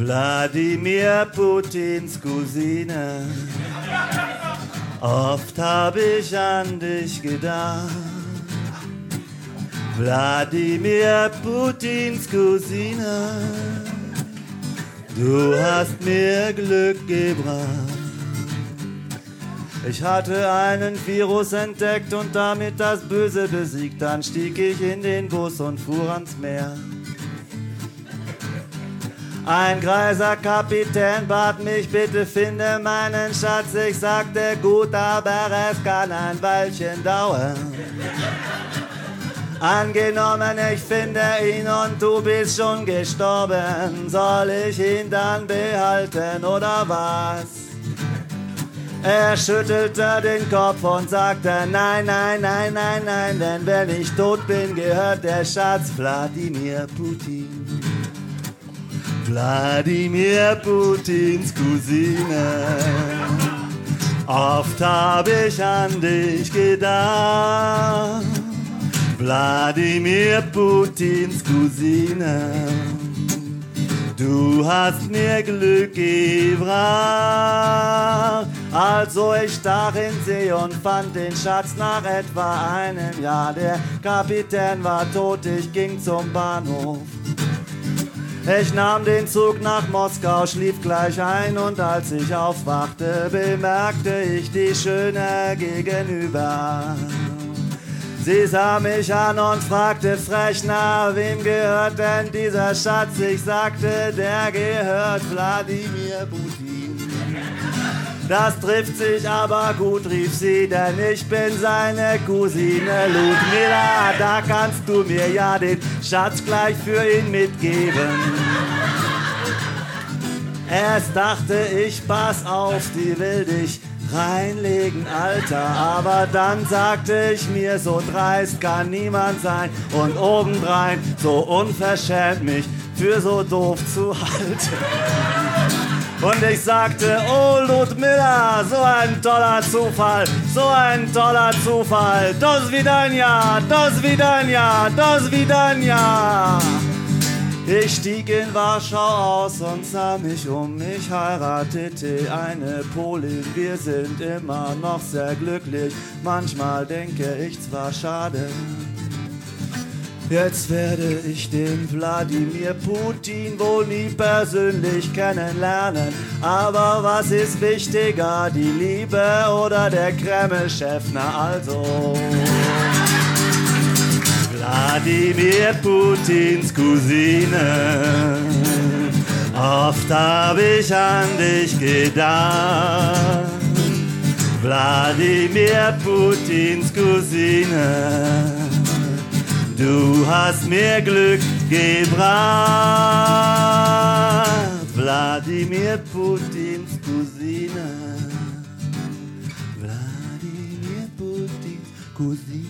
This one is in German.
Wladimir Putins Cousine. Oft hab ich an dich gedacht. Wladimir Putins Cousine, du hast mir Glück gebracht. Ich hatte einen Virus entdeckt und damit das Böse besiegt. Dann stieg ich in den Bus und fuhr ans Meer. Ein greiser Kapitän bat mich, bitte finde meinen Schatz. Ich sagte, gut, aber es kann ein Weilchen dauern. Angenommen, ich finde ihn und du bist schon gestorben. Soll ich ihn dann behalten oder was? Er schüttelte den Kopf und sagte, nein, nein, nein, nein, nein, denn wenn ich tot bin, gehört der Schatz Wladimir Putin. Wladimir Putins Cousine. Oft hab ich an dich gedacht. Wladimir Putins Cousine. Du hast mir Glück gebracht. Also ich stach in See und fand den Schatz nach etwa einem Jahr. Der Kapitän war tot, ich ging zum Bahnhof. Ich nahm den Zug nach Moskau, schlief gleich ein und als ich aufwachte, bemerkte ich die Schöne gegenüber. Sie sah mich an und fragte frech, na, wem gehört denn dieser Schatz? Ich sagte, der gehört Wladimir Putin. Das trifft sich aber gut, rief sie, denn ich bin seine Cousine Ludmilla. Da kannst du mir ja den Schatz gleich für ihn mitgeben. Erst dachte ich, pass auf, die will dich reinlegen, Alter. Aber dann sagte ich mir, so dreist kann niemand sein. Und obendrein so unverschämt mich für so doof zu halten. Und ich sagte, oh Ludmilla, so ein toller Zufall, so ein toller Zufall. Do svidania, do svidania, do svidania. Ich stieg in Warschau aus und sah mich um. Ich heiratete eine Polin, wir sind immer noch sehr glücklich. Manchmal denke ich zwar schade, jetzt werde ich den Wladimir Putin wohl nie persönlich kennenlernen. Aber was ist wichtiger, die Liebe oder der Kreml-Chef? Na also, Wladimir Putins Cousine. Oft hab ich an dich gedacht. Wladimir Putins Cousine. Du hast mir Glück gebracht. Wladimir Putins Cousine. Wladimir Putins Cousine.